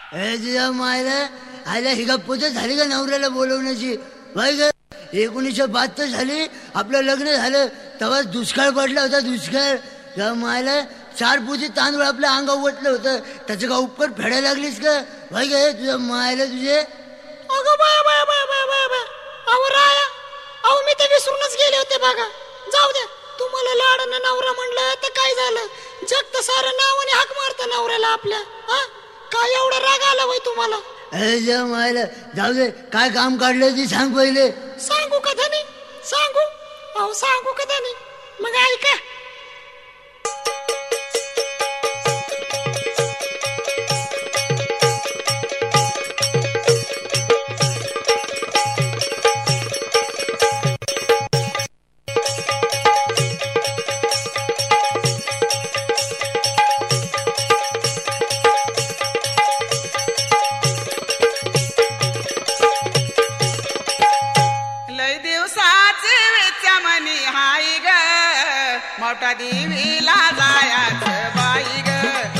तुझ्या मायला आयला ही गप्प तर झाली का नवऱ्याला बोलवण्याची? बाई ग 1972 झाली आपलं लग्न झालं तेव्हा दुष्काळ पडला होता. दुष्काळ तुझ्या मायला 4 पोती तांदूळ आपल्या अंगावर ओतलं होतं. त्याचं का उपकर फेडायला लागलीस का? बाई ग तुझ्या मायला तुझे अगं बाया बाया बाया बाया बाया बाया अहो राया अहो मी तर विसरूनच गेले होते बघा. जाऊ द्या तुम्हाला लाडानं नवरा म्हणलं तर काय झालं? जग तर सारं नावाने हाक मारतं नवऱ्याला आपल्या. हा काय एवढा राग आला वय तुम्हाला? तुझ्या मायला जाऊ दे काय काम काढलं ती सांग पहिले. सांगू का धनी? सांगू अहो सांगू का धनी? मग ऐका. मोठा देवीला जायचं बाई ग.